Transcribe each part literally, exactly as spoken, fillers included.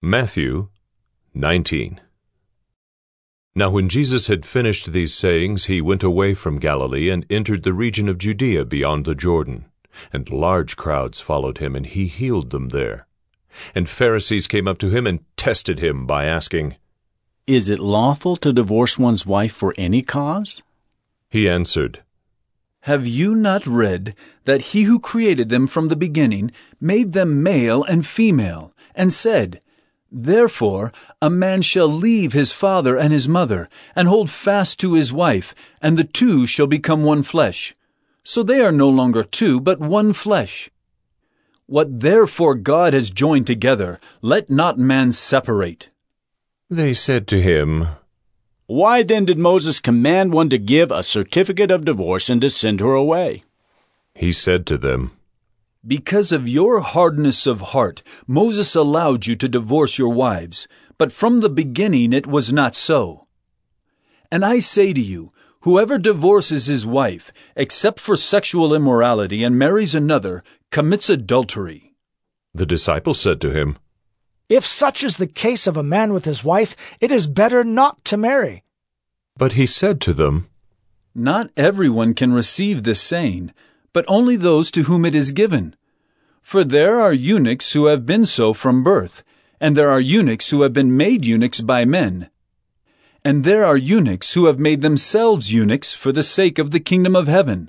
Matthew nineteen. Now when Jesus had finished these sayings, he went away from Galilee and entered the region of Judea beyond the Jordan. And large crowds followed him, and he healed them there. And Pharisees came up to him and tested him by asking, "Is it lawful to divorce one's wife for any cause?" He answered, "Have you not read that he who created them from the beginning made them male and female, and said, 'Therefore a man shall leave his father and his mother, and hold fast to his wife, and the two shall become one flesh. So they are no longer two, but one flesh. What therefore God has joined together, let not man separate.'" They said to him, "Why then did Moses command one to give a certificate of divorce and to send her away?" He said to them, "Because of your hardness of heart, Moses allowed you to divorce your wives, but from the beginning it was not so. And I say to you, whoever divorces his wife, except for sexual immorality, and marries another, commits adultery." The disciples said to him, "If such is the case of a man with his wife, it is better not to marry." But he said to them, Not everyone can receive this saying, but only those to whom it is given. For there are eunuchs who have been so from birth, and there are eunuchs who have been made eunuchs by men. And there are eunuchs who have made themselves eunuchs for the sake of the kingdom of heaven.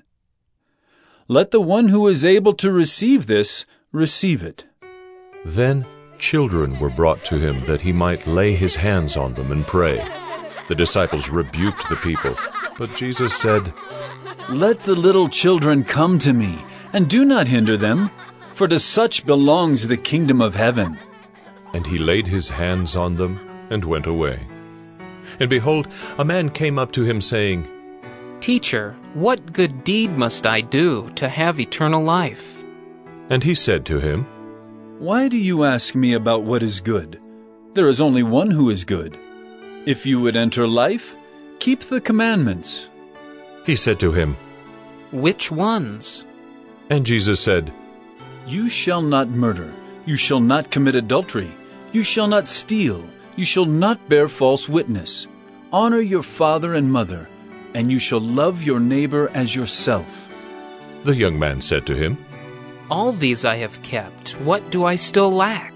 Let the one who is able to receive this receive it." Then children were brought to him that he might lay his hands on them and pray. The disciples rebuked the people, but Jesus said, "Let the little children come to me, and do not hinder them, for to such belongs the kingdom of heaven." And he laid his hands on them and went away. And behold, a man came up to him, saying, "Teacher, what good deed must I do to have eternal life?" And he said to him, "Why do you ask me about what is good? There is only one who is good. If you would enter life, keep the commandments." He said to him, "Which ones?" And Jesus said, "You shall not murder. You shall not commit adultery. You shall not steal. You shall not bear false witness. Honor your father and mother, and you shall love your neighbor as yourself." The young man said to him, "All these I have kept. What do I still lack?"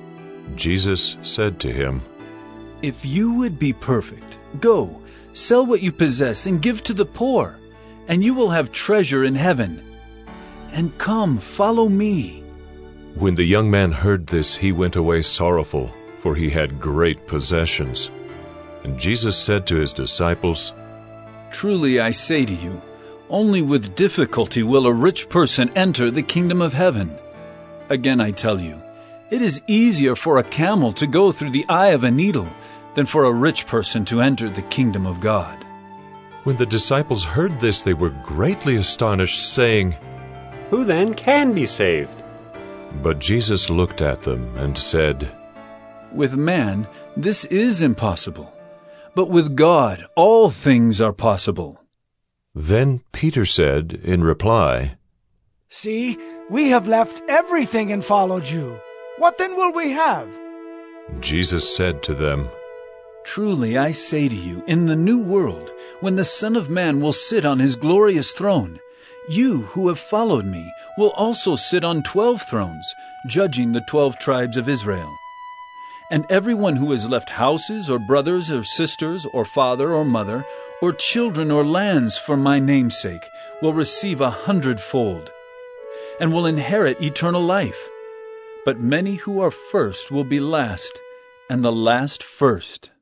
Jesus said to him, "If you would be perfect, go, sell what you possess and give to the poor, and you will have treasure in heaven. And come, follow me." When the young man heard this, he went away sorrowful, for he had great possessions. And Jesus said to his disciples, "Truly I say to you, only with difficulty will a rich person enter the kingdom of heaven. Again I tell you, it is easier for a camel to go through the eye of a needle than for a rich person to enter the kingdom of God." When the disciples heard this, they were greatly astonished, saying, "Who then can be saved?" But Jesus looked at them and said, "With man this is impossible, but with God all things are possible." Then Peter said in reply, "See, we have left everything and followed you. What then will we have?" Jesus said to them, "Truly I say to you, in the new world, when the Son of Man will sit on his glorious throne, you who have followed me will also sit on twelve thrones, judging the twelve tribes of Israel. And everyone who has left houses or brothers or sisters or father or mother or children or lands for my name's sake will receive a hundredfold, and will inherit eternal life. But many who are first will be last, and the last first."